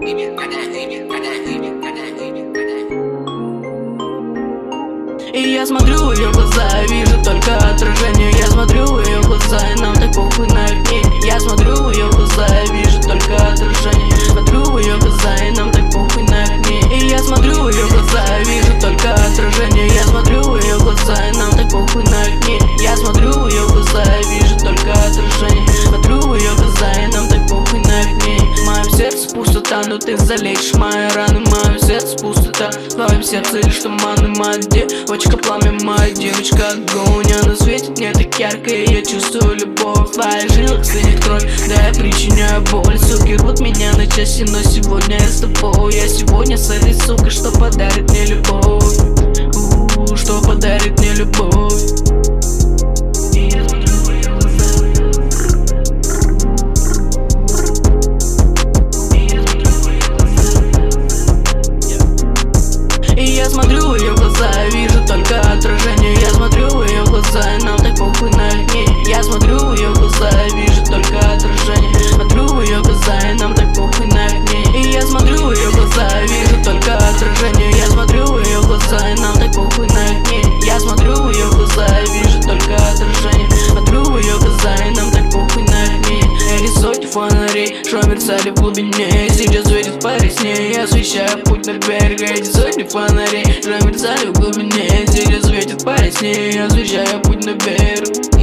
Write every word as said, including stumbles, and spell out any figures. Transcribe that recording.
И я смотрю в ее глаза, вижу только отражение. Я смотрю в ее глаза, и нам так похуй на огне. Я смотрю в ее глаза, вижу только отражение. Смотрю в ее глаза, и нам так похуй на огне. И я смотрю в ее глаза, вижу только отражение. Я смотрю в ее глаза, и нам так похуй на огне. Я смотрю в ее глаза, вижу только отражение. Смотрю в ее глаза, и нам так похуй на огне. В моем сердце пустота, но ты залечишь мои раны. В моем сердце пустота, в твоем сердце лишь туманы. Моя девочка, пламя, моя девочка, огонь. Она светит мне так ярко, и я чувствую любовь. В твоих жилах стынет кровь, да я причиняю боль. Суки рвут меня на части, но сегодня я с тобой. Я сегодня с этой сукой, что подарит мне любовь. У-у-у, что подарит мне любовь. Я смотрю в ее глаза, вижу только отражение. Я смотрю в ее глаза, и нам так похуй на огне. Я смотрю в ее глаза, вижу только отражение. Смотрю в ее глаза, и нам так похуй на огне. И я смотрю в ее глаза, вижу только отражение. Я смотрю в ее глаза, и нам так похуй на огне. Я смотрю в ее глаза, вижу только отражение. Смотрю в ее глаза, и нам так похуй на огне. Эти сотни фонарей, что мерцали в глубине, сейчас светит по весне. Я освещаю путь на берег. Эти сотни фонарей, что мерцали в глубине, сейчас светит по весне. Я освещаю путь на берег.